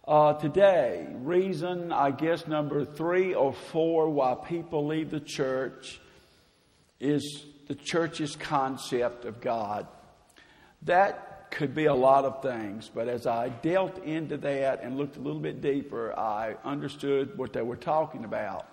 Today, reason, I guess, number 3 or 4 why people leave the church is the church's concept of God. That could be a lot of things, but as I delved into that and looked a little bit deeper, I understood what they were talking about.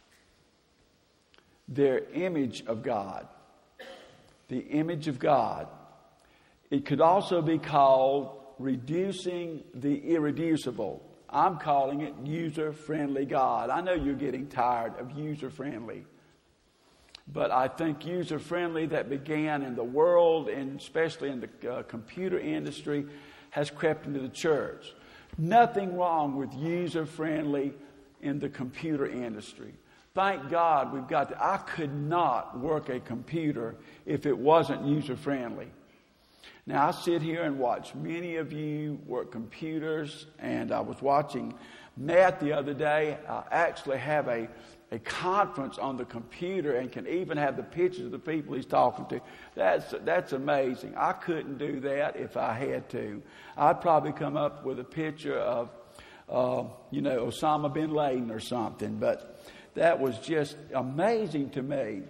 Their image of God. The image of God. It could also be called reducing the irreducible. I'm calling it user-friendly God. I know you're getting tired of user-friendly. But I think user-friendly that began in the world, and especially in the computer industry, has crept into the church. Nothing wrong with user-friendly in the computer industry. Thank God we've got I could not work a computer if it wasn't user-friendly. Now, I sit here and watch many of you work computers, and I was watching Matt the other day. I actually have a conference on the computer and can even have the pictures of the people he's talking to. That's amazing. I couldn't do that if I had to. I'd probably come up with a picture of, Osama bin Laden or something, but that was just amazing to me.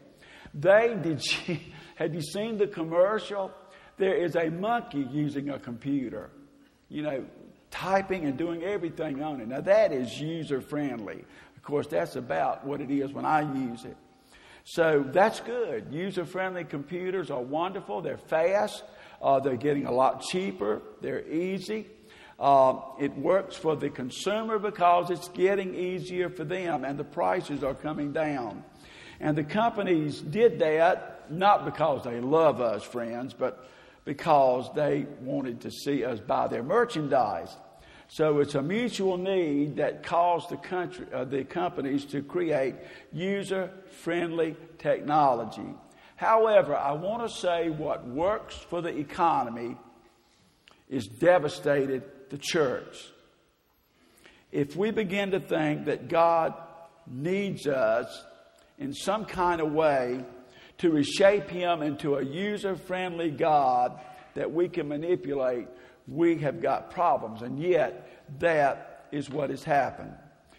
Have you seen the commercial? There is a monkey using a computer, typing and doing everything on it. Now, that is user-friendly. Of course, that's about what it is when I use it. So that's good. User-friendly computers are wonderful. They're fast. They're getting a lot cheaper. They're easy. It works for the consumer because it's getting easier for them, and the prices are coming down. And the companies did that not because they love us, friends, but because they wanted to see us buy their merchandise. So it's a mutual need that caused the companies to create user-friendly technology. However, I want to say what works for the economy is devastated the church. If we begin to think that God needs us in some kind of way to reshape Him into a user-friendly God that we can manipulate, we have got problems. And yet, that is what has happened.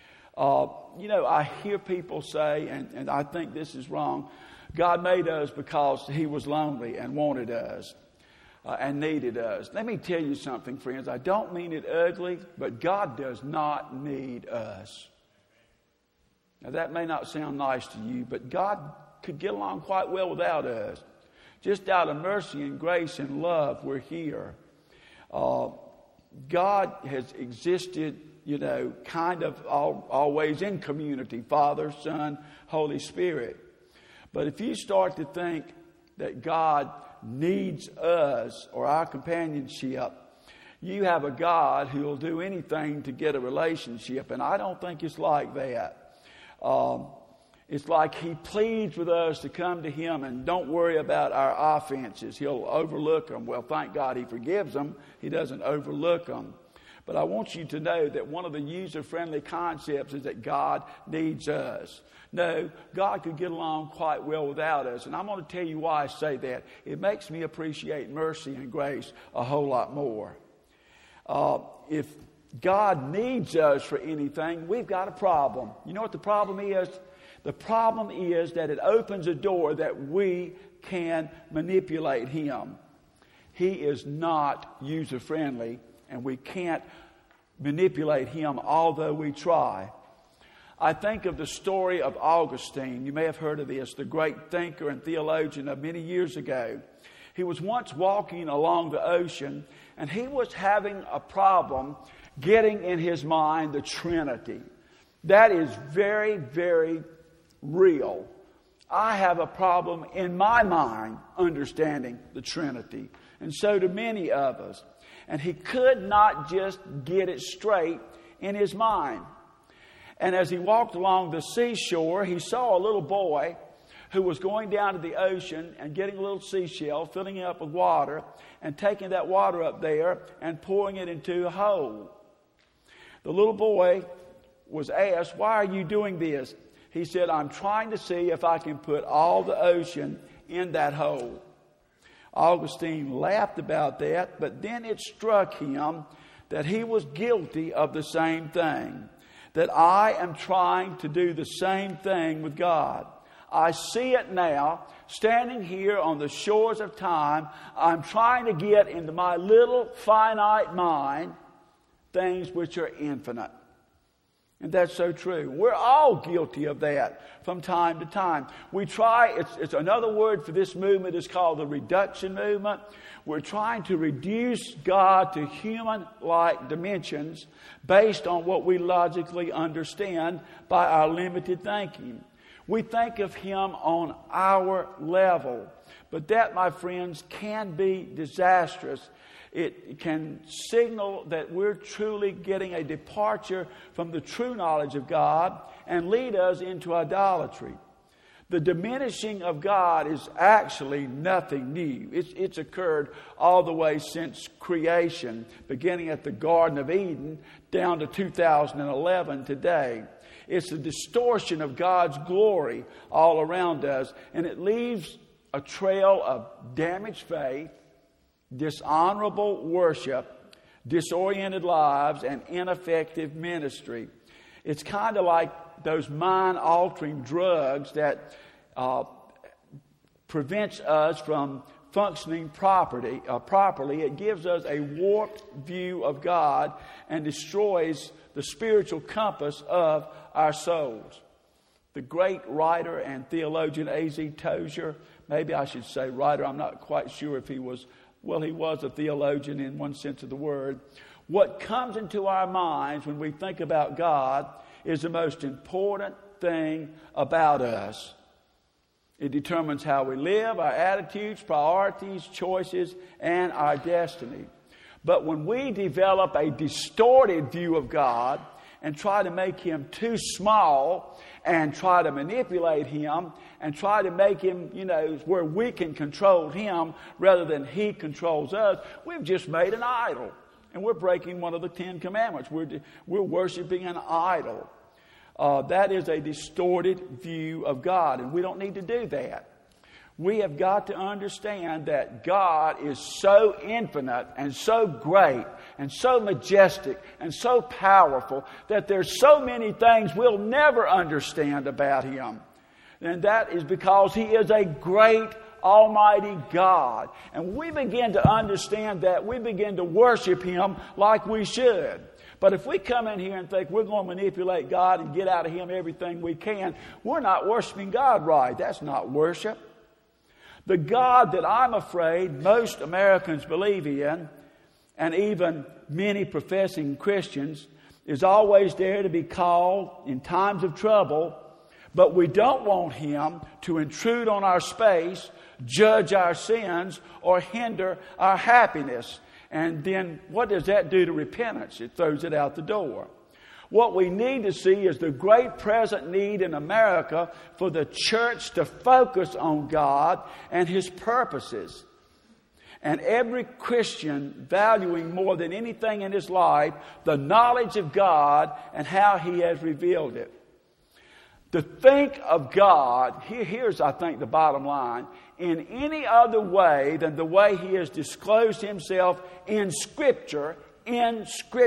I hear people say, and I think this is wrong, God made us because He was lonely and wanted us and needed us. Let me tell you something, friends. I don't mean it ugly, but God does not need us. Now, that may not sound nice to you, but God could get along quite well without us. Just out of mercy and grace and love, we're here. God has existed, kind of always in community, Father, Son, Holy Spirit. But if you start to think that God needs us or our companionship, you have a God who will do anything to get a relationship, and I don't think it's like that. It's like He pleads with us to come to Him and don't worry about our offenses. He'll overlook them. Well, thank God He forgives them. He doesn't overlook them. But I want you to know that one of the user-friendly concepts is that God needs us. No, God could get along quite well without us. And I'm going to tell you why I say that. It makes me appreciate mercy and grace a whole lot more. If God needs us for anything, we've got a problem. You know what the problem is? The problem is that it opens a door that we can manipulate Him. He is not user-friendly, and we can't manipulate Him, although we try. I think of the story of Augustine. You may have heard of this, the great thinker and theologian of many years ago. He was once walking along the ocean, and he was having a problem getting in his mind the Trinity. That is very, very real. I have a problem in my mind understanding the Trinity, and so do many of us. And he could not just get it straight in his mind. And as he walked along the seashore, he saw a little boy who was going down to the ocean and getting a little seashell, filling it up with water, and taking that water up there and pouring it into a hole. The little boy was asked, "Why are you doing this?" He said, "I'm trying to see if I can put all the ocean in that hole." Augustine laughed about that, but then it struck him that he was guilty of the same thing, that I am trying to do the same thing with God. I see it now, standing here on the shores of time. I'm trying to get into my little finite mind things which are infinite. And that's so true. We're all guilty of that from time to time. We try, it's another word for this movement is called the reduction movement. We're trying to reduce God to human-like dimensions based on what we logically understand by our limited thinking. We think of Him on our level. But that, my friends, can be disastrous. It can signal that we're truly getting a departure from the true knowledge of God and lead us into idolatry. The diminishing of God is actually nothing new. It's occurred all the way since creation, beginning at the Garden of Eden down to 2011 today. It's a distortion of God's glory all around us, and it leaves a trail of damaged faith, dishonorable worship, disoriented lives, and ineffective ministry. It's kind of like those mind-altering drugs that prevents us from functioning properly. It gives us a warped view of God and destroys the spiritual compass of our souls. The great writer and theologian A.Z. Tozer, maybe I should say writer, I'm not quite sure if he was a theologian in one sense of the word. What comes into our minds when we think about God is the most important thing about us. It determines how we live, our attitudes, priorities, choices, and our destiny. But when we develop a distorted view of God and try to make Him too small and try to manipulate Him and try to make Him, where we can control Him rather than He controls us, we've just made an idol. And we're breaking one of the 10 Commandments. We're worshiping an idol. That is a distorted view of God, and we don't need to do that. We have got to understand that God is so infinite and so great and so majestic and so powerful that there's so many things we'll never understand about Him. And that is because He is a great Almighty God. And we begin to understand that, we begin to worship Him like we should. But if we come in here and think we're going to manipulate God and get out of Him everything we can, we're not worshiping God right. That's not worship. The God that I'm afraid most Americans believe in, and even many professing Christians, is always there to be called in times of trouble, but we don't want Him to intrude on our space, judge our sins, or hinder our happiness. And then what does that do to repentance? It throws it out the door. What we need to see is the great present need in America for the church to focus on God and His purposes. And every Christian valuing more than anything in his life the knowledge of God and how He has revealed it. To think of God, here's I think the bottom line, in any other way than the way He has disclosed Himself in Scripture, you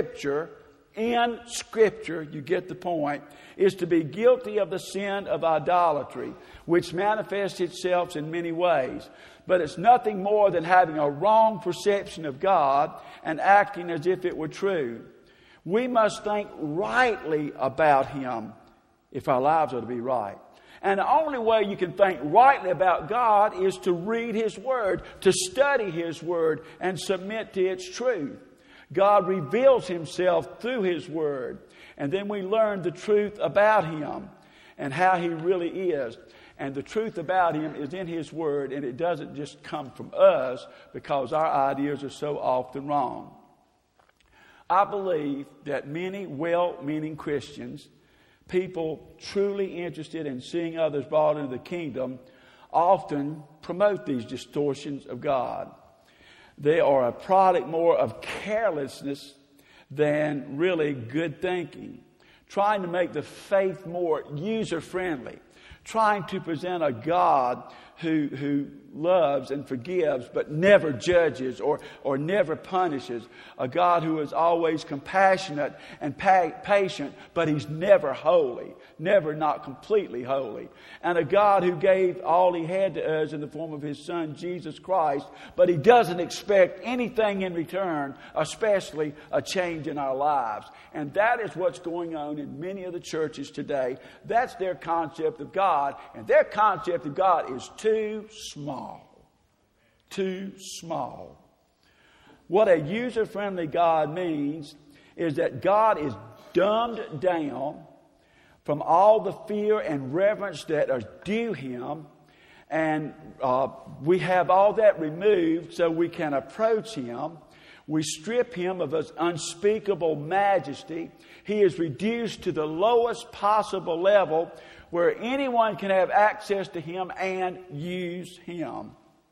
get the point, is to be guilty of the sin of idolatry, which manifests itself in many ways. But it's nothing more than having a wrong perception of God and acting as if it were true. We must think rightly about Him if our lives are to be right. And the only way you can think rightly about God is to read His Word, to study His Word, and submit to its truth. God reveals Himself through His Word. And then we learn the truth about Him and how He really is. And the truth about Him is in His Word, and it doesn't just come from us because our ideas are so often wrong. I believe that many well-meaning Christians, people truly interested in seeing others brought into the kingdom, often promote these distortions of God. They are a product more of carelessness than really good thinking, trying to make the faith more user-friendly, trying to present a God who loves and forgives but never judges or never punishes. A God who is always compassionate and patient, but He's never holy, never not completely holy. And a God who gave all He had to us in the form of His Son, Jesus Christ, but He doesn't expect anything in return, especially a change in our lives. And that is what's going on in many of the churches today. That's their concept of God, and their concept of God is too small. Too small. What a user-friendly God means is that God is dumbed down from all the fear and reverence that are due Him, and we have all that removed so we can approach Him. We strip Him of His unspeakable majesty. He is reduced to the lowest possible level where anyone can have access to Him and use Him.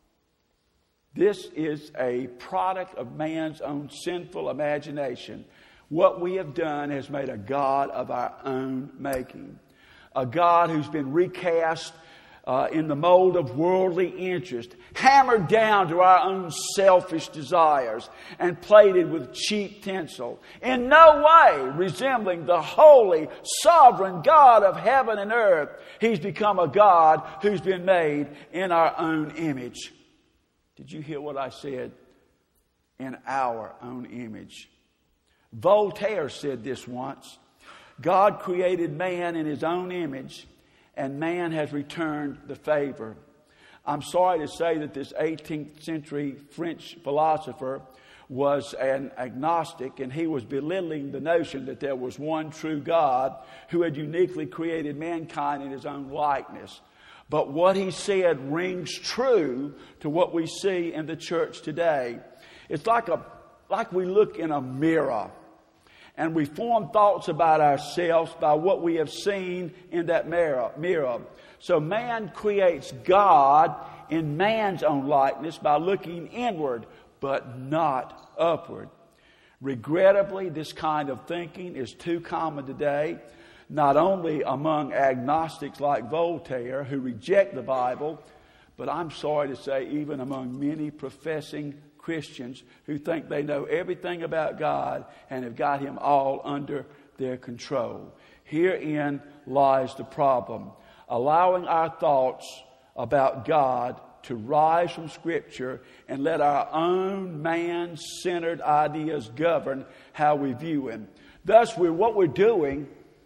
This is a product of man's own sinful imagination. What we have done has made a God of our own making. A God who's been recast in the mold of worldly interest, hammered down to our own selfish desires, and plated with cheap tinsel. In no way resembling the holy, sovereign God of heaven and earth, He's become a God who's been made in our own image. Did you hear what I said? In our own image. Voltaire said this once. God created man in His own image, and man has returned the favor. I'm sorry to say that this 18th century French philosopher was an agnostic, and he was belittling the notion that there was one true God who had uniquely created mankind in His own likeness. But what he said rings true to what we see in the church today. It's like we look in a mirror and we form thoughts about ourselves by what we have seen in that mirror. So man creates God in man's own likeness by looking inward, but not upward. Regrettably, this kind of thinking is too common today, not only among agnostics like Voltaire who reject the Bible, but I'm sorry to say even among many professing Christians who think they know everything about God and have got Him all under their control. Herein lies the problem. Allowing our thoughts about God to rise from Scripture and let our own man-centered ideas govern how we view Him. Thus, what we're doing,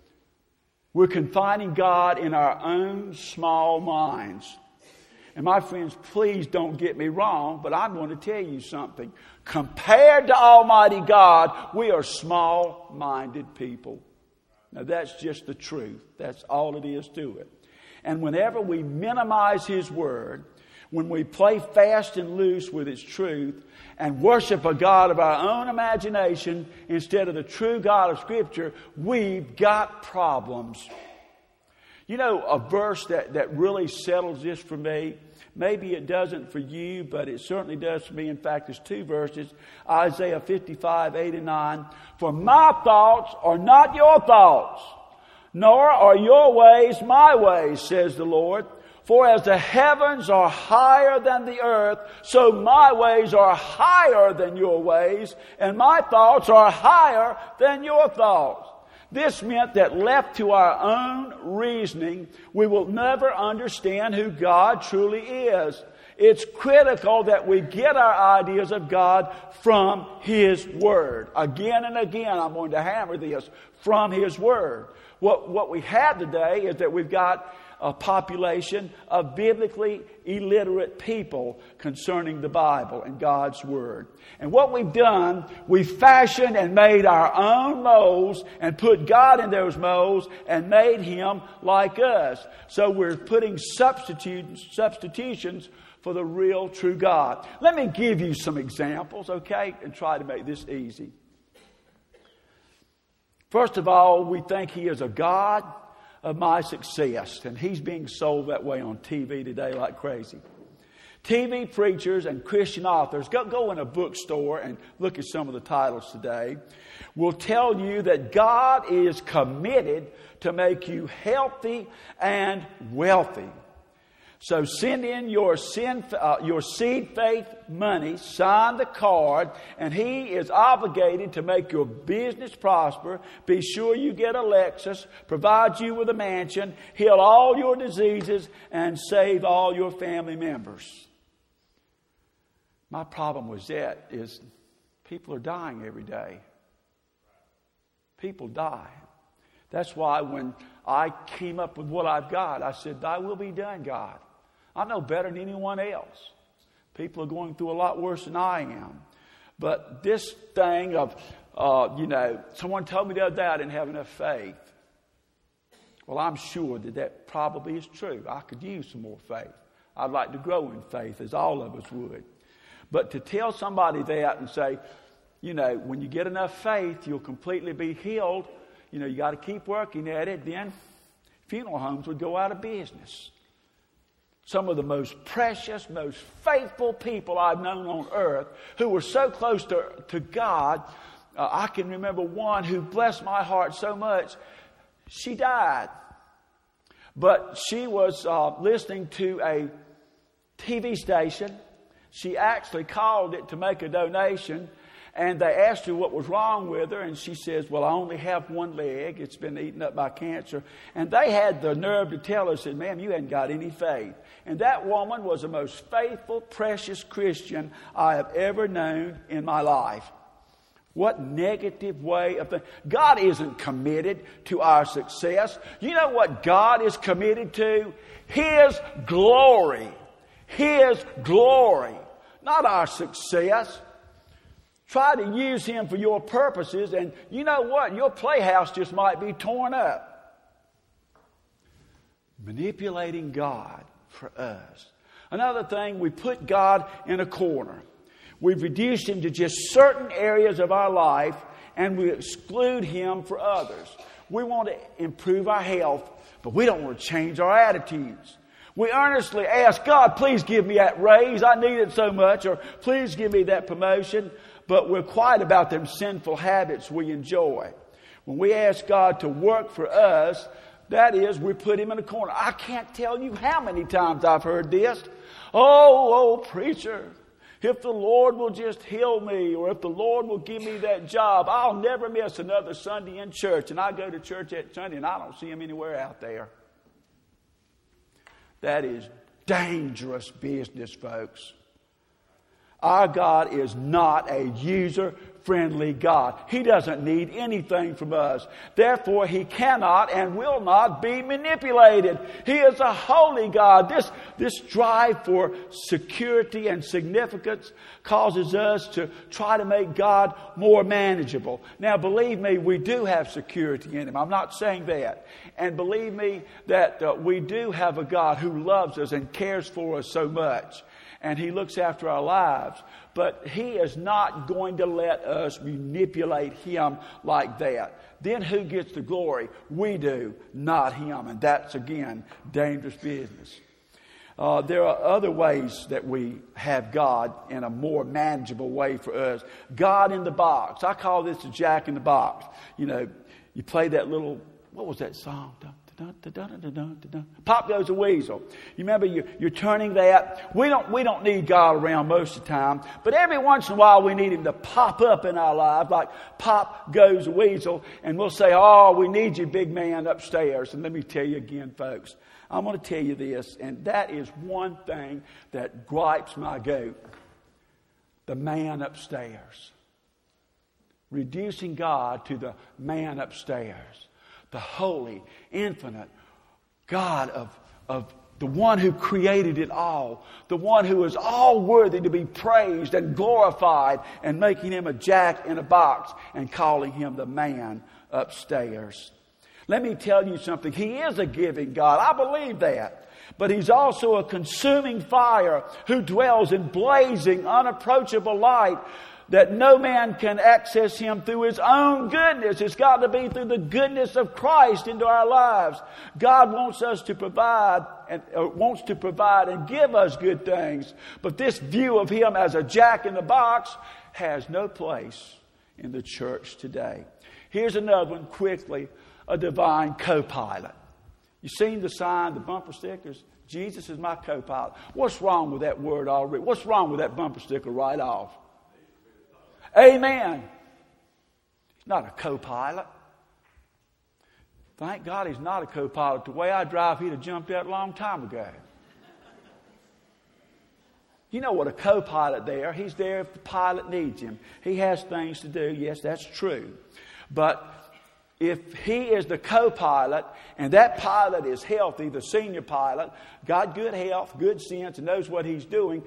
we're confining God in our own small minds. And my friends, please don't get me wrong, but I'm going to tell you something. Compared to Almighty God, we are small-minded people. Now that's just the truth. That's all it is to it. And whenever we minimize His Word, when we play fast and loose with its truth and worship a God of our own imagination instead of the true God of Scripture, we've got problems. You know, a verse that really settles this for me, maybe it doesn't for you, but it certainly does for me. In fact, there's two verses, Isaiah 55, 8 and 9. For my thoughts are not your thoughts, nor are your ways my ways, says the Lord. For as the heavens are higher than the earth, so my ways are higher than your ways, and my thoughts are higher than your thoughts. This meant that left to our own reasoning, we will never understand who God truly is. It's critical that we get our ideas of God from His Word. Again and again, I'm going to hammer this, from His Word. What we have today is that we've got a population of biblically illiterate people concerning the Bible and God's Word. And what we've done, we've fashioned and made our own molds and put God in those molds and made Him like us. So we're putting substitutions for the real true God. Let me give you some examples, okay, and try to make this easy. First of all, we think He is a God of my success, and He's being sold that way on TV today like crazy. TV preachers and Christian authors, go in a bookstore and look at some of the titles today, will tell you that God is committed to make you healthy and wealthy. So send in your seed faith money, sign the card, and he is obligated to make your business prosper, be sure you get a Lexus, provide you with a mansion, heal all your diseases, and save all your family members. My problem with that is people are dying every day. People die. That's why when I came up with what I've got, I said, Thy will be done, God. I'm no better than anyone else. People are going through a lot worse than I am. But this thing of, someone told me the other day I didn't have enough faith. Well, I'm sure that probably is true. I could use some more faith. I'd like to grow in faith, as all of us would. But to tell somebody that and say, when you get enough faith, you'll completely be healed. You got to keep working at it. Then funeral homes would go out of business. Some of the most precious, most faithful people I've known on earth who were so close to God. I can remember one who blessed my heart so much. She died. But she was listening to a TV station. She actually called it to make a donation. And they asked her what was wrong with her, and she says, well, I only have one leg. It's been eaten up by cancer. And they had the nerve to tell her, said, ma'am, you hadn't got any faith. And that woman was the most faithful, precious Christian I have ever known in my life. What negative way of thinking. God isn't committed to our success. You know what God is committed to? His glory. His glory. Not our success. Try to use him for your purposes, and you know what? Your playhouse just might be torn up. Manipulating God for us. Another thing, we put God in a corner. We've reduced him to just certain areas of our life, and we exclude him for others. We want to improve our health, but we don't want to change our attitudes. We earnestly ask, God, please give me that raise. I need it so much. Or please give me that promotion. But we're quiet about them sinful habits we enjoy. When we ask God to work for us, that is, we put him in a corner. I can't tell you how many times I've heard this. Oh, preacher, if the Lord will just heal me, or if the Lord will give me that job, I'll never miss another Sunday in church. And I go to church that Sunday and I don't see him anywhere out there. That is dangerous business, folks. Our God is not a user-friendly God. He doesn't need anything from us. Therefore, he cannot and will not be manipulated. He is a holy God. This drive for security and significance causes us to try to make God more manageable. Now, believe me, we do have security in him. I'm not saying that. And believe me that we do have a God who loves us and cares for us so much. And he looks after our lives. But he is not going to let us manipulate him like that. Then who gets the glory? We do, not him. And that's, again, dangerous business. There are other ways that we have God in a more manageable way for us. God in the box. I call this a Jack in the box. You play that little, what was that song? Pop goes the weasel. You remember you're turning that. We don't need God around most of the time, but every once in a while we need him to pop up in our lives, like pop goes the weasel, and we'll say, oh, we need you, big man upstairs. And let me tell you again, folks, I'm going to tell you this, and that is one thing that gripes my goat. The man upstairs. Reducing God to the man upstairs. The holy, infinite God of the one who created it all. The one who is all worthy to be praised and glorified, and making him a jack in a box and calling him the man upstairs. Let me tell you something. He is a giving God. I believe that. But he's also a consuming fire who dwells in blazing, unapproachable light, that no man can access him through his own goodness. It's got to be through the goodness of Christ into our lives. God wants us to provide and give us good things. But this view of him as a jack in the box has no place in the church today. Here's another one quickly, a divine co-pilot. You seen the sign, the bumper stickers? Jesus is my co-pilot. What's wrong with that word already? What's wrong with that bumper sticker right off? Amen. He's not a co-pilot. Thank God he's not a co-pilot. The way I drive, he'd have jumped out a long time ago. You know what a co-pilot there? He's there if the pilot needs him. He has things to do. Yes, that's true. But if he is the co-pilot and that pilot is healthy, the senior pilot, got good health, good sense, and knows what he's doing,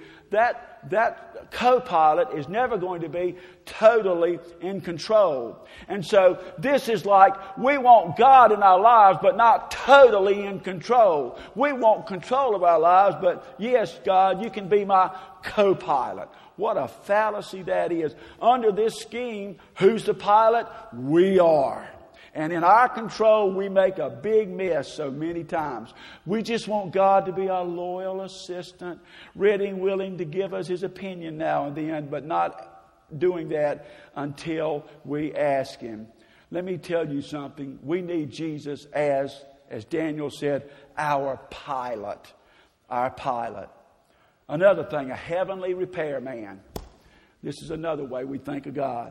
that co-pilot is never going to be totally in control. And so this is like we want God in our lives, but not totally in control. We want control of our lives, but yes, God, you can be my co-pilot. What a fallacy that is. Under this scheme, who's the pilot? We are. And in our control, we make a big mess so many times. We just want God to be our loyal assistant, ready and willing to give us His opinion now and then, but not doing that until we ask Him. Let me tell you something. We need Jesus as Daniel said, our pilot. Our pilot. Another thing, a heavenly repairman. This is another way we think of God.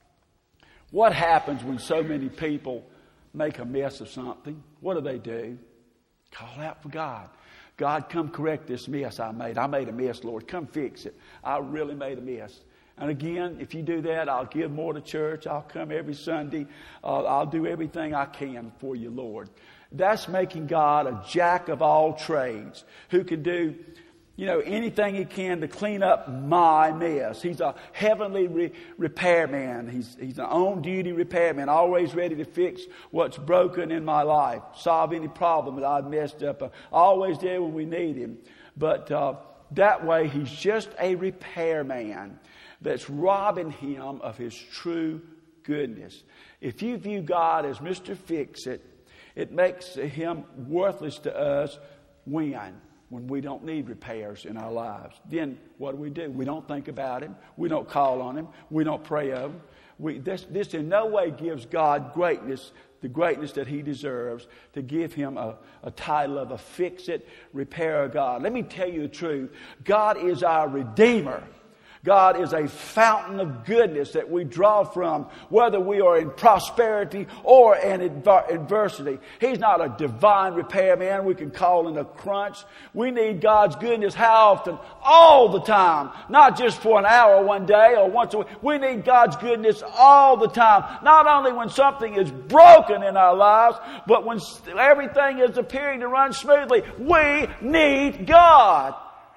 What happens when so many people make a mess of something? What do? Call out for God. God, come correct this mess I made. I made a mess, Lord. Come fix it. I really made a mess. And again, if you do that, I'll give more to church. I'll come every Sunday. I'll do everything I can for you, Lord. That's making God a jack of all trades who can do anything he can to clean up my mess. He's a heavenly repairman. He's an on-duty repairman, always ready to fix what's broken in my life, solve any problem that I've messed up. Always there when we need him. But that way, he's just a repairman that's robbing him of his true goodness. If you view God as Mr. Fix-It, it makes him worthless to us when we don't need repairs in our lives. Then what do? We don't think about him. We don't call on him. We don't pray of him. This in no way gives God greatness, the greatness that he deserves, to give him a title of a fix-it, repairer God. Let me tell you the truth. God is our Redeemer. God is a fountain of goodness that we draw from, whether we are in prosperity or in adversity. He's not a divine repairman we can call in a crunch. We need God's goodness how often? All the time. Not just for an hour one day or once a week. We need God's goodness all the time. Not only when something is broken in our lives, but when everything is appearing to run smoothly. We need God.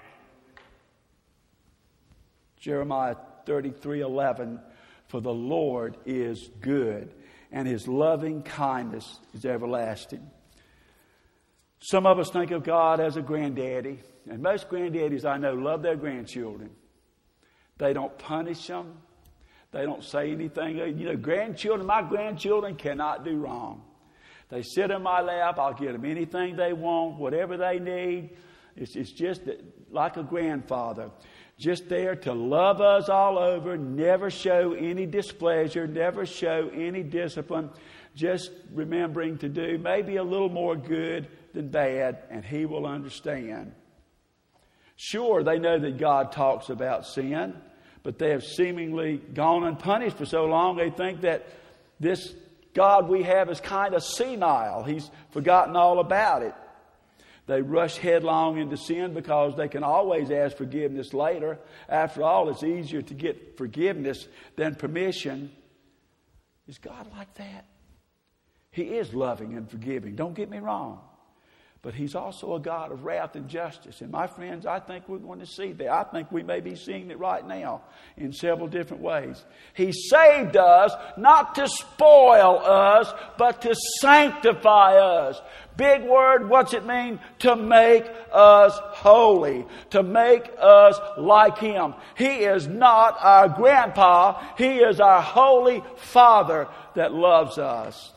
Jeremiah 33:11, for the Lord is good, and His loving kindness is everlasting. Some of us think of God as a granddaddy, and most granddaddies I know love their grandchildren. They don't punish them. They don't say anything. My grandchildren cannot do wrong. They sit in my lap. I'll get them anything they want, whatever they need. It's just like a grandfather. Just there to love us all over, never show any displeasure, never show any discipline, just remembering to do maybe a little more good than bad, and He will understand. Sure, they know that God talks about sin, but they have seemingly gone unpunished for so long, they think that this God we have is kind of senile. He's forgotten all about it. They rush headlong into sin because they can always ask forgiveness later. After all, it's easier to get forgiveness than permission. Is God like that? He is loving and forgiving. Don't get me wrong. But He's also a God of wrath and justice. And my friends, I think we're going to see that. I think we may be seeing it right now in several different ways. He saved us not to spoil us, but to sanctify us. Big word, what's it mean? To make us holy. To make us like Him. He is not our grandpa. He is our holy Father that loves us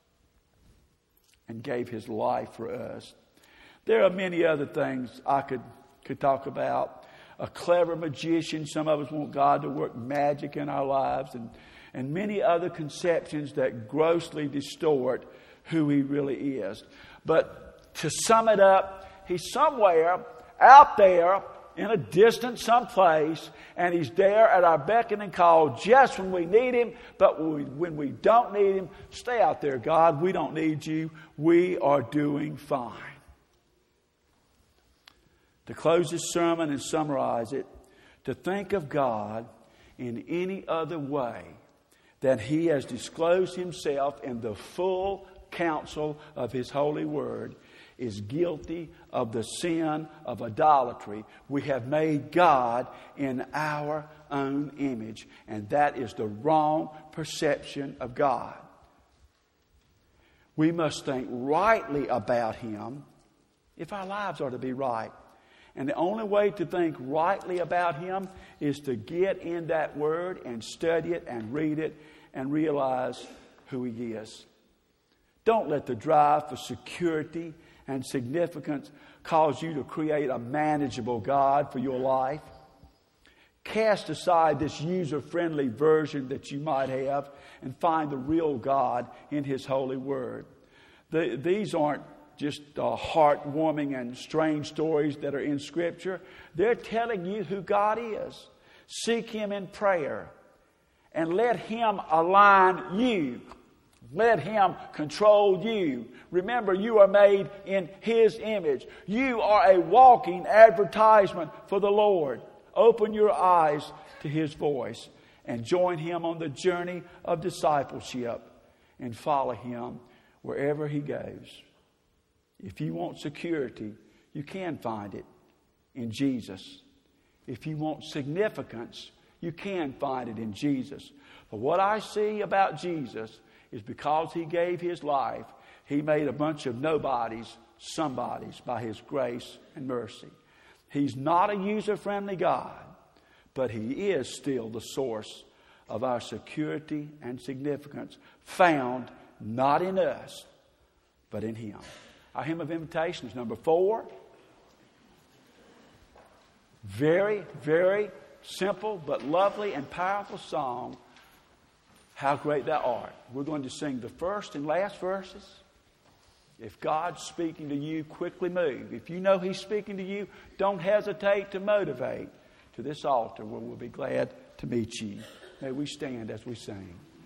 and gave His life for us. There are many other things I could talk about. A clever magician. Some of us want God to work magic in our lives. And many other conceptions that grossly distort who He really is. But To sum it up, He's somewhere out there in a distant someplace, and He's there at our beck and call just when we need Him. But when we don't need Him, stay out there, God. We don't need you. We are doing fine. To close this sermon and summarize it, to think of God in any other way than He has disclosed Himself in the full counsel of His holy word is guilty of the sin of idolatry. We have made God in our own image, and that is the wrong perception of God. We must think rightly about Him if our lives are to be right. And the only way to think rightly about Him is to get in that Word and study it and read it and realize who He is. Don't let the drive for security and significance cause you to create a manageable God for your life. Cast aside this user-friendly version that you might have and find the real God in His holy word. These aren't just heartwarming and strange stories that are in Scripture. They're telling you who God is. Seek Him in prayer and let Him align you. Let Him control you. Remember, you are made in His image. You are a walking advertisement for the Lord. Open your eyes to His voice and join Him on the journey of discipleship and follow Him wherever He goes. If you want security, you can find it in Jesus. If you want significance, you can find it in Jesus. But what I see about Jesus is because He gave His life, He made a bunch of nobodies somebodies by His grace and mercy. He's not a user-friendly God, but He is still the source of our security and significance, found not in us, but in Him. Our hymn of invitation is number 4. Very, very simple but lovely and powerful song, How Great Thou Art. We're going to sing the first and last verses. If God's speaking to you, quickly move. If you know He's speaking to you, don't hesitate to motivate to this altar where we'll be glad to meet you. May we stand as we sing.